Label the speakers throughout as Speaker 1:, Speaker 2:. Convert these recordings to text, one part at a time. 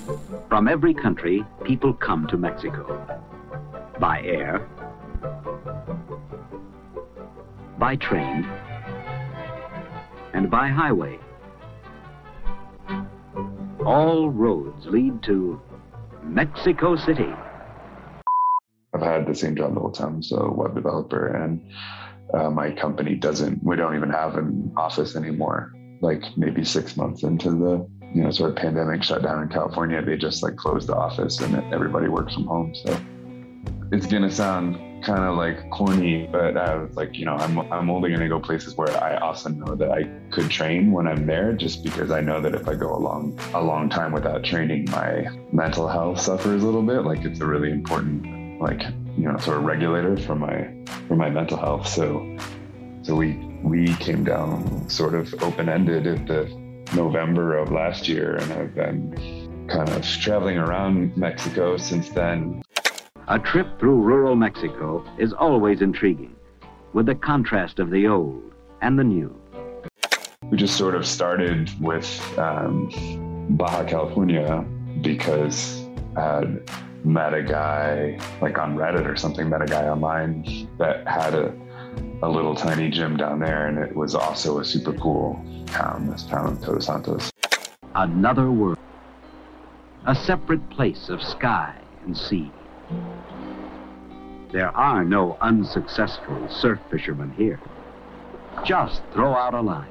Speaker 1: From every country, people come to Mexico. By air, by train, and by highway. All roads lead to Mexico City.
Speaker 2: I've had the same job the whole time, so web developer, and my company we don't even have an office anymore. Like maybe 6 months into the, sort of pandemic shutdown in California, they just like closed the office and everybody works from home. So it's gonna sound kind of like corny, but I was like, I'm only gonna go places where I also know that I could train when I'm there, just because I know that if I go a long time without training, my mental health suffers a little bit. Like it's a really important, sort of regulator for my mental health. So we came down sort of open-ended at the November of last year, and I've been kind of traveling around Mexico since then.
Speaker 1: A trip through rural Mexico is always intriguing, with the contrast of the old and the new.
Speaker 2: We just sort of started with Baja California because I had met a guy, like on Reddit or something, met a guy online that had a little tiny gym down there, and it was also a super cool town, this town of Todos Santos.
Speaker 1: Another world, a separate place of sky and sea. There are no unsuccessful surf fishermen here. Just throw out a line.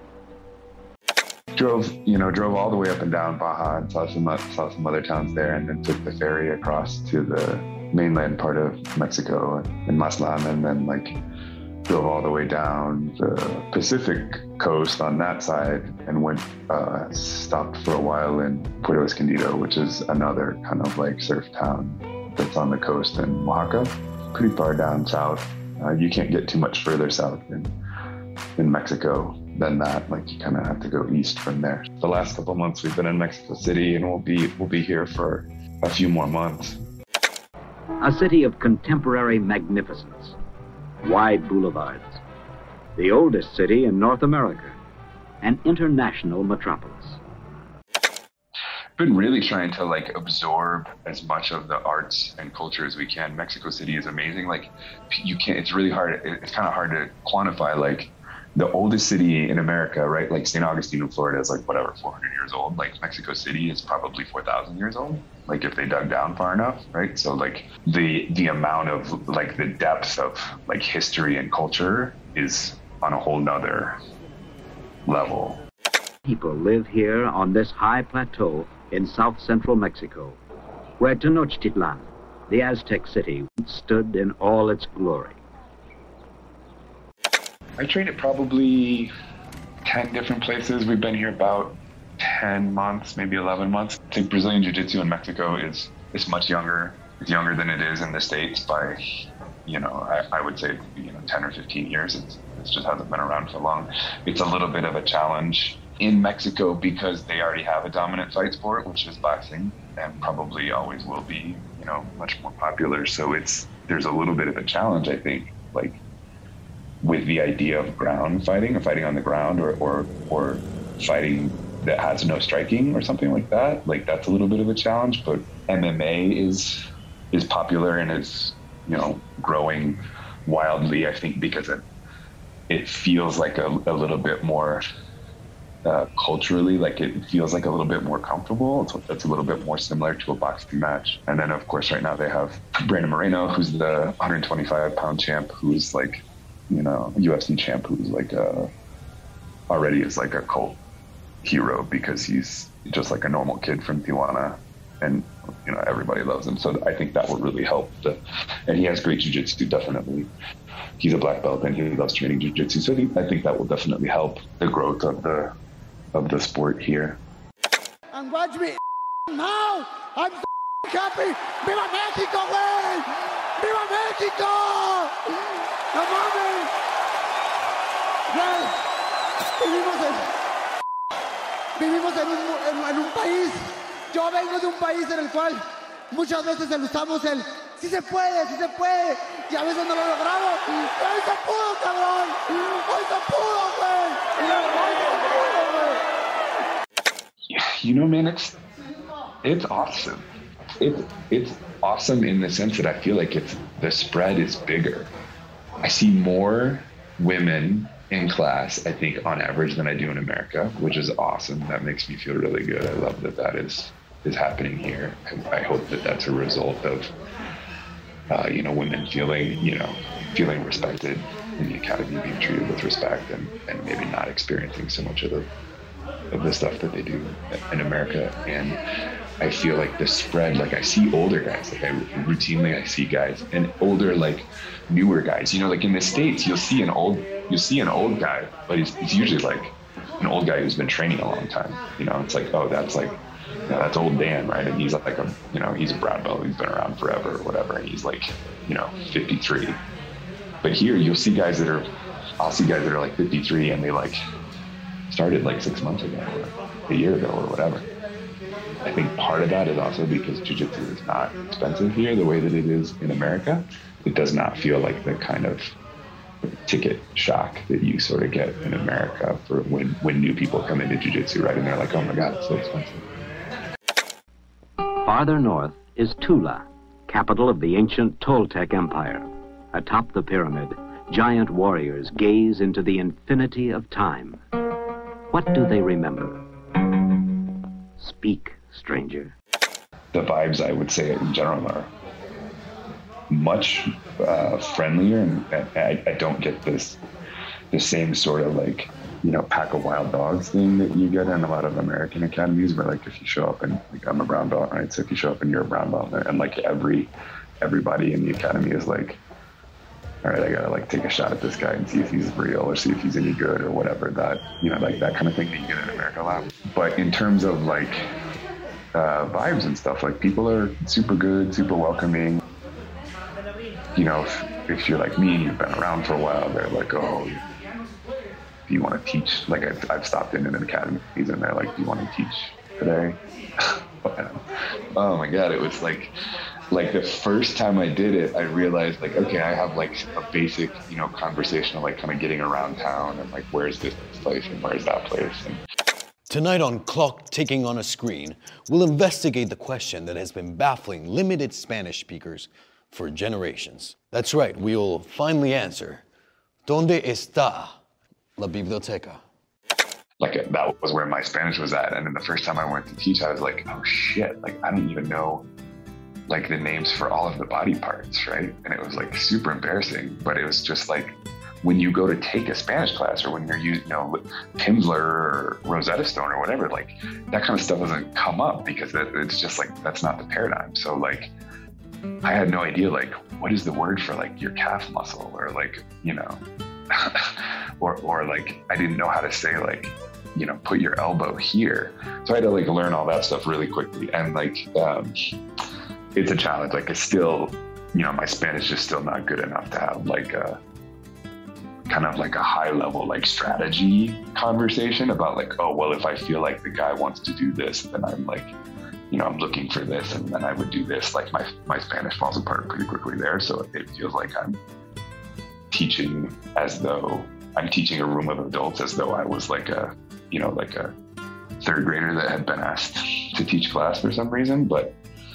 Speaker 2: Drove all the way up and down Baja and saw some other towns there, and then took the ferry across to the mainland part of Mexico in Mazatlan, and then drove all the way down the Pacific coast on that side, and stopped for a while in Puerto Escondido, which is another kind of like surf town that's on the coast in Oaxaca, pretty far down south. You can't get too much further south in Mexico than that. You kind of have to go east from there. The last couple of months we've been in Mexico City, and we'll be here for a few more months.
Speaker 1: A city of contemporary magnificence, wide boulevards, the oldest city in North America, an international metropolis.
Speaker 2: Been really trying to absorb as much of the arts and culture as we can. Mexico City is amazing. It's really hard. It's kind of hard to quantify the oldest city in America, right? Like St. Augustine in Florida is 400 years old. Mexico City is probably 4,000 years old. If they dug down far enough, right? So the amount of the depth of history and culture is on a whole nother level.
Speaker 1: People live here on this high plateau in south central Mexico, where Tenochtitlan, the Aztec city, stood in all its glory.
Speaker 2: I trained at probably 10 different places. We've been here about 10 months, maybe 11 months. I think Brazilian Jiu-Jitsu in Mexico is much younger. It's younger than it is in the States by, I would say 10 or 15 years. It just hasn't been around for long. It's a little bit of a challenge in Mexico because they already have a dominant fight sport, which is boxing, and probably always will be, much more popular. So there's a little bit of a challenge, I think, with the idea of ground fighting, or fighting on the ground, or fighting that has no striking or something like that. That's a little bit of a challenge. But MMA is popular and is growing wildly, I think, because it feels like a little bit more culturally, it feels like a little bit more comfortable. It's a little bit more similar to a boxing match. And then of course right now they have Brandon Moreno, who's the 125-pound champ, who's UFC champ, who's already is a cult hero because he's just a normal kid from Tijuana, and everybody loves him. So I think that will really help. And he has great jiu-jitsu, definitely. He's a black belt and he loves training jiu-jitsu. So I think that will definitely help the growth of the sport here.
Speaker 3: And watch me now. I'm so happy. Viva Mexico, güey. Viva Mexico. No mames. Vivimos en un país. Yo vengo de un país en el cual muchas veces usamos el sí se puede, y a veces no lo logramos. Pero hoy se pudo, cabrón. Hoy se pudo, güey. Hoy se pudo, güey.
Speaker 2: Man, It's awesome. It's awesome in the sense that I feel like the spread is bigger. I see more women in class, I think, on average than I do in America, which is awesome. That makes me feel really good. I love that is happening here. I hope that that's a result of women feeling respected in the academy, being treated with respect, and maybe not experiencing so much of the stuff that they do in America. And I feel like the spread, like I see older guys, like I see guys and older, like newer guys, like in the States, you'll see an old guy, but he's usually like an old guy who's been training a long time. It's like, oh, that's like, that's old Dan, right? And he's like he's a brown belt, he's been around forever or whatever. And he's like, 53. But here I'll see guys that are like 53 and they like started like 6 months ago or a year ago or whatever. I think part of that is also because jiu-jitsu is not expensive here the way that it is in America. It does not feel like the kind of ticket shock that you sort of get in America for when new people come into jiu-jitsu, right? And they're like, oh my God, it's so expensive.
Speaker 1: Farther north is Tula, capital of the ancient Toltec Empire. Atop the pyramid, giant warriors gaze into the infinity of time. What do they remember? Speak, stranger.
Speaker 2: The vibes, I would say, in general are much friendlier, and I don't get the same sort of like, pack of wild dogs thing that you get in a lot of American academies, where like if you show up and like I'm a brown belt, right? So if you show up and you're a brown belt, and like everybody in the academy is like, all right, I gotta like take a shot at this guy and see if he's real or see if he's any good or whatever, that, like that kind of thing that you get in America a lot. But in terms of like vibes and stuff, like people are super good, super welcoming. If you're like me, you've been around for a while, they're like, oh, do you want to teach? Like I've stopped in an academy and they're like, do you want to teach today? Oh my God, it was like the first time I did it, I realized like, okay, I have like a basic, conversation of like kind of getting around town and like, where's this place and where's that place? And
Speaker 4: tonight on Clock Ticking on a Screen, we'll investigate the question that has been baffling limited Spanish speakers for generations. That's right, we'll finally answer, ¿Dónde está la biblioteca?
Speaker 2: Like that was where my Spanish was at. And then the first time I went to teach, I was like, oh shit, like I didn't even know like the names for all of the body parts, right? And it was like super embarrassing, but it was just like, when you go to take a Spanish class or when you're using, Pimsleur or Rosetta Stone or whatever, like that kind of stuff doesn't come up because it's just like, that's not the paradigm. So like, I had no idea, like, what is the word for like your calf muscle or like, or like, I didn't know how to say like, put your elbow here. So I had to like learn all that stuff really quickly. And like, it's a challenge. Like I still, my Spanish is still not good enough to have like a kind of like a high level, like strategy conversation about like, oh, well, if I feel like the guy wants to do this, then I'm like, I'm looking for this and then I would do this. Like my Spanish falls apart pretty quickly there. So it feels like I'm teaching as though I'm teaching a room of adults as though I was like a third grader that had been asked to teach class for some reason. But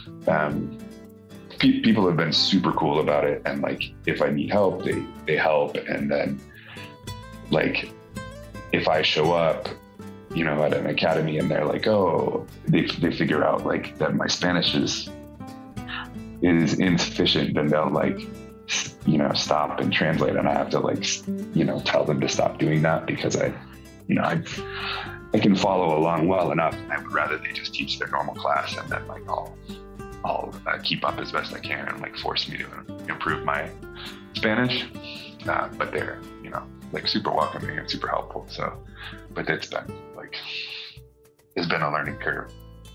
Speaker 2: people have been super cool about it. And like, if I need help, they help. And then like, if I show up, at an academy and they're like, oh, they figure out like that my Spanish is insufficient, then they'll like, stop and translate. And I have to like, tell them to stop doing that because I can follow along well enough. I would rather they just teach their normal class and then like I'll keep up as best I can and like force me to improve my Spanish. But they're, like super welcoming and super helpful. So, but it's been a learning curve.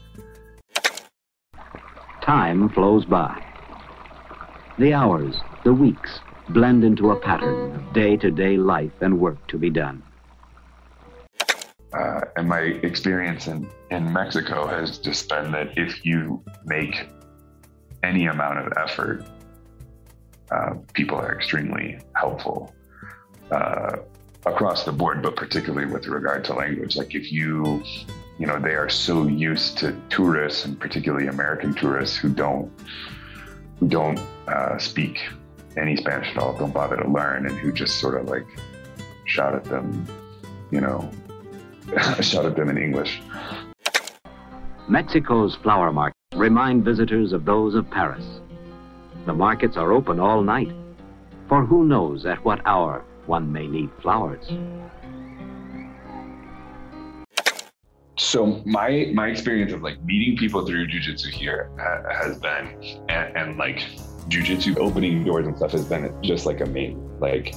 Speaker 1: Time flows by. The hours, the weeks, blend into a pattern of day-to-day life and work to be done.
Speaker 2: And my experience in Mexico has just been that if you make any amount of effort, people are extremely helpful across the board, but particularly with regard to language. Like if you they are so used to tourists, and particularly American tourists who don't speak any Spanish at all, don't bother to learn, and who just sort of like shout at them, shout at them in English.
Speaker 1: Mexico's flower markets remind visitors of those of Paris. The markets are open all night, for who knows at what hour one may need flowers.
Speaker 2: So my experience of like meeting people through jiu-jitsu here has been, and like jiu-jitsu opening doors and stuff has been just like amazing. Like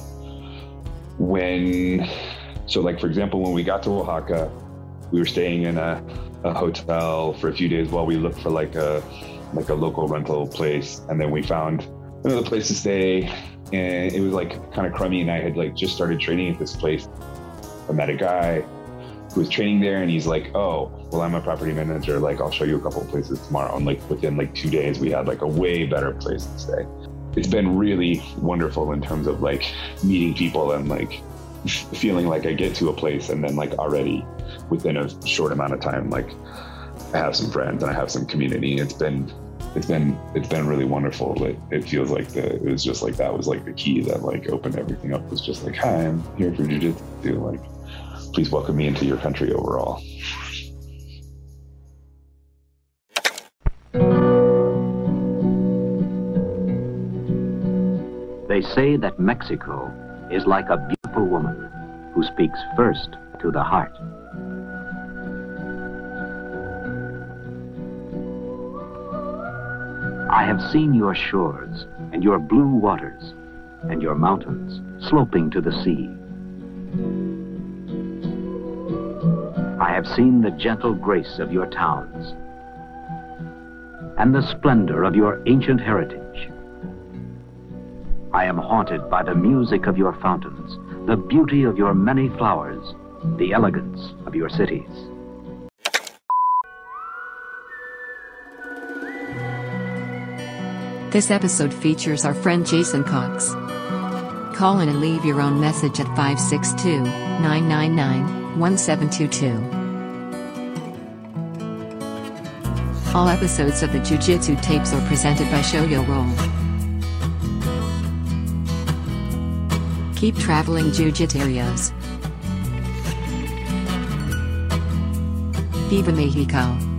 Speaker 2: for example, when we got to Oaxaca, we were staying in a hotel for a few days while we looked for like a local rental place, and then we found another place to stay, and it was like kind of crummy, and I had like just started training at this place. I met a guy who was training there, and he's like, oh, well, I'm a property manager, like I'll show you a couple of places tomorrow. And like within like 2 days we had like a way better place to stay. It's been really wonderful in terms of like meeting people and like feeling like I get to a place and then like already within a short amount of time, like I have some friends and I have some community. It's been really wonderful. It feels like it was just like that was like the key that like opened everything up. Was just like, hi, I'm here for jiu-jitsu. Like, please welcome me into your country overall.
Speaker 1: They say that Mexico is like a beautiful woman who speaks first to the heart. I have seen your shores and your blue waters and your mountains sloping to the sea. I have seen the gentle grace of your towns and the splendor of your ancient heritage. I am haunted by the music of your fountains, the beauty of your many flowers, the elegance of your cities.
Speaker 5: This episode features our friend Jason Cox. Call in and leave your own message at 562-999-1722. All episodes of the Jiu-Jitsu tapes are presented by Shoyo Roll. Keep traveling Jiu-Jitarios. Viva Mexico!